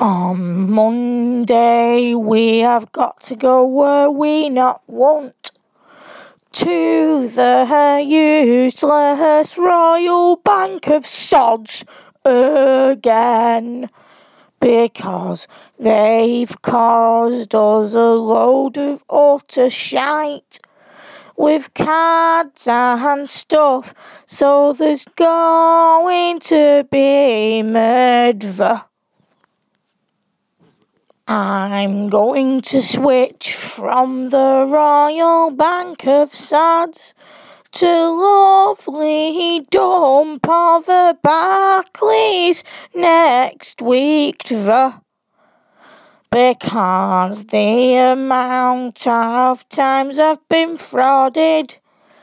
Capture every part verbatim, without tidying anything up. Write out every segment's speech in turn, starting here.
On Monday we have got to go where we not want, to the useless Royal Bank of Sods again, because they've caused us a load of utter shite with cards and stuff, so there's going to be murder. I'm going to switch from the Royal Bank of Sods to lovely dump of a Barclays next week, the because the amount of times I've been frauded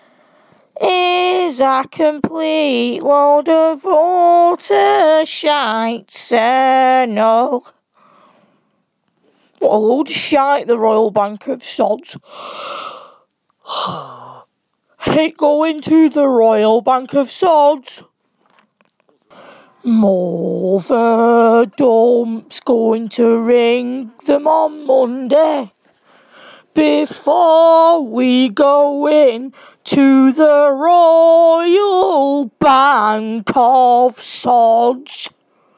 is a complete load of utter shite, sir, no. What a load of shite, the Royal Bank of Sods. Hate going to the Royal Bank of Sods. Mother Dump's going to ring them on Monday before we go in to the Royal Bank of Sods.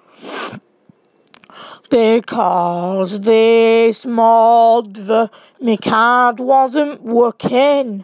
Because this mod, the, my card wasn't working.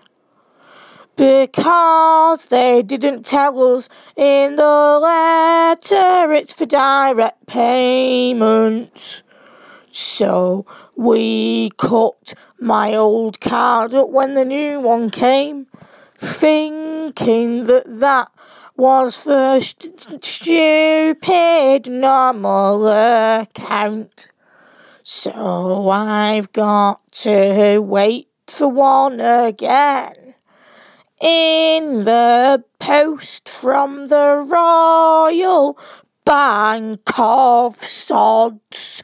Because they didn't tell us in the letter it's for direct payments. So we cut my old card up when the new one came, thinking that that was for st- stupid normal account. So I've got to wait for one again in the post from the Royal Bank of Sods.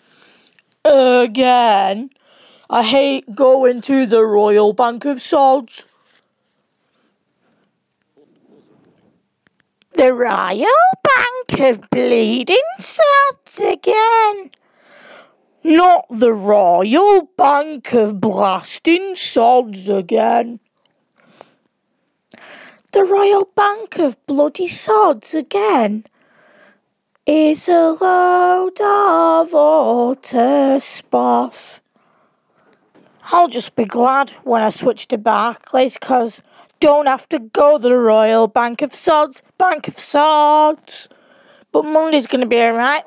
Again. I hate going to the Royal Bank of Sods. The Royal Bank of Bleeding Sods again. Not the Royal Bank of Blasting Sods again. The Royal Bank of Bloody Sods again is a load of utter spoff. I'll just be glad when I switch to Barclays, cause don't have to go to the Royal Bank of Sods, Bank of Sods. But Monday's going to be alright.